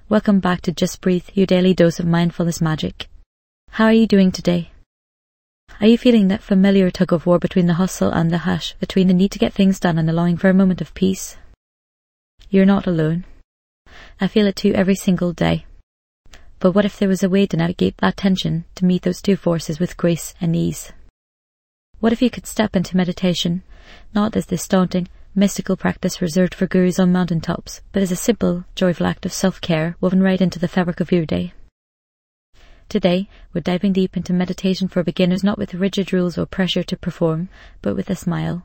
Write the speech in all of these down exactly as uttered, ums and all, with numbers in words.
Welcome back to Just Breathe, your daily dose of mindfulness magic. How are you doing today? Are you feeling that familiar tug of war between the hustle and the hush, between the need to get things done and allowing for a moment of peace? You're not alone. I feel it too every single day. But what if there was a way to navigate that tension, to meet those two forces with grace and ease? What if you could step into meditation, not as this daunting, mystical practice reserved for gurus on mountaintops, but as a simple, joyful act of self-care woven right into the fabric of your day? Today, we're diving deep into meditation for beginners, not with rigid rules or pressure to perform, but with a smile.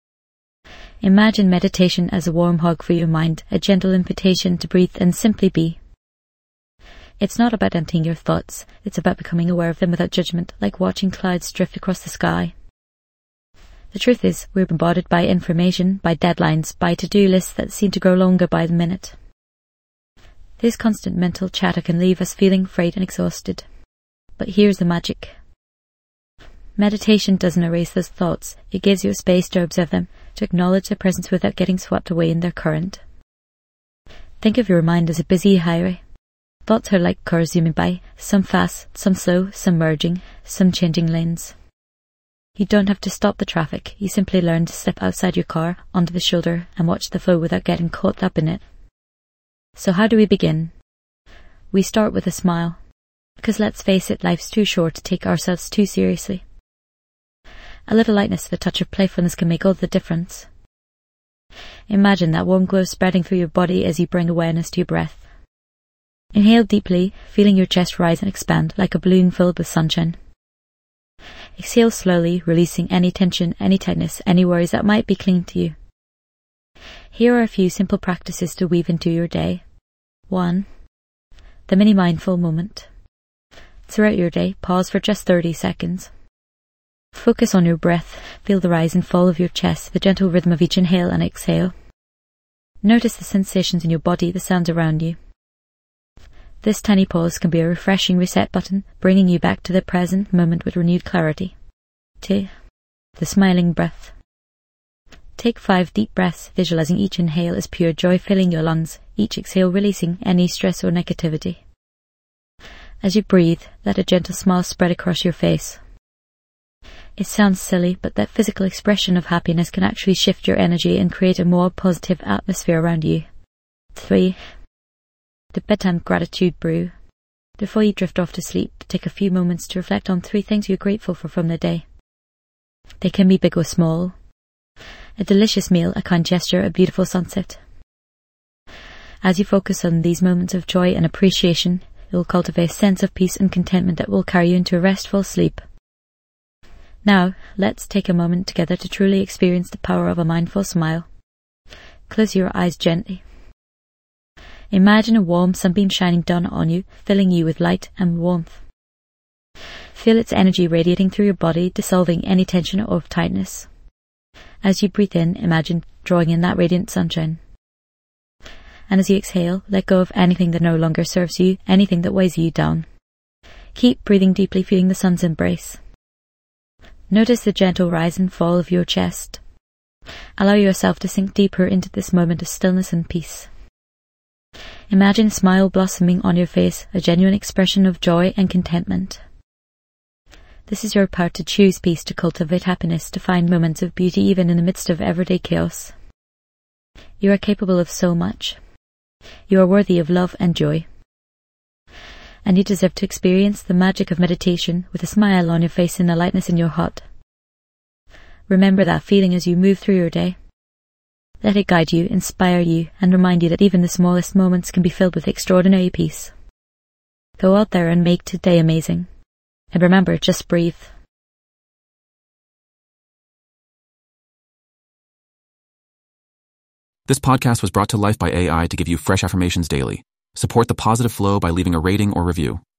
Imagine meditation as a warm hug for your mind, a gentle invitation to breathe and simply be. It's not about emptying your thoughts, it's about becoming aware of them without judgment, like watching clouds drift across the sky. The truth is, we're bombarded by information, by deadlines, by to-do lists that seem to grow longer by the minute. This constant mental chatter can leave us feeling frayed and exhausted. But here's the magic. Meditation doesn't erase those thoughts, it gives you a space to observe them, to acknowledge their presence without getting swept away in their current. Think of your mind as a busy highway. Thoughts are like cars zooming by, some fast, some slow, some merging, some changing lanes. You don't have to stop the traffic, you simply learn to step outside your car, onto the shoulder, and watch the flow without getting caught up in it. So how do we begin? We start with a smile. Because let's face it, life's too short to take ourselves too seriously. A little lightness, a touch of playfulness can make all the difference. Imagine that warm glow spreading through your body as you bring awareness to your breath. Inhale deeply, feeling your chest rise and expand like a balloon filled with sunshine. Exhale slowly, releasing any tension, any tightness, any worries that might be clinging to you. Here are a few simple practices to weave into your day. One. The mini mindful moment. Throughout your day, pause for just thirty seconds. Focus on your breath, feel the rise and fall of your chest, the gentle rhythm of each inhale and exhale. Notice the sensations in your body, the sounds around you. This tiny pause can be a refreshing reset button, bringing you back to the present moment with renewed clarity. Two. The smiling breath. Take five deep breaths, visualizing each inhale as pure joy filling your lungs, each exhale releasing any stress or negativity. As you breathe, let a gentle smile spread across your face. It sounds silly, but that physical expression of happiness can actually shift your energy and create a more positive atmosphere around you. Three. The bedtime gratitude brew. Before you drift off to sleep, take a few moments to reflect on three things you're grateful for from the day. They can be big or small. A delicious meal, a kind gesture, a beautiful sunset. As you focus on these moments of joy and appreciation, it will cultivate a sense of peace and contentment that will carry you into a restful sleep. Now, let's take a moment together to truly experience the power of a mindful smile. Close your eyes gently. Imagine a warm sunbeam shining down on you, filling you with light and warmth. Feel its energy radiating through your body, dissolving any tension or tightness. As you breathe in, imagine drawing in that radiant sunshine. And as you exhale, let go of anything that no longer serves you, anything that weighs you down. Keep breathing deeply, feeling the sun's embrace. Notice the gentle rise and fall of your chest. Allow yourself to sink deeper into this moment of stillness and peace. Imagine a smile blossoming on your face, a genuine expression of joy and contentment. This is your power to choose peace, to cultivate happiness, to find moments of beauty even in the midst of everyday chaos. You are capable of so much. You are worthy of love and joy. And you deserve to experience the magic of meditation with a smile on your face and a lightness in your heart. Remember that feeling as you move through your day. Let it guide you, inspire you, and remind you that even the smallest moments can be filled with extraordinary peace. Go out there and make today amazing. And remember, just breathe. This podcast was brought to life by A I to give you fresh affirmations daily. Support the positive flow by leaving a rating or review.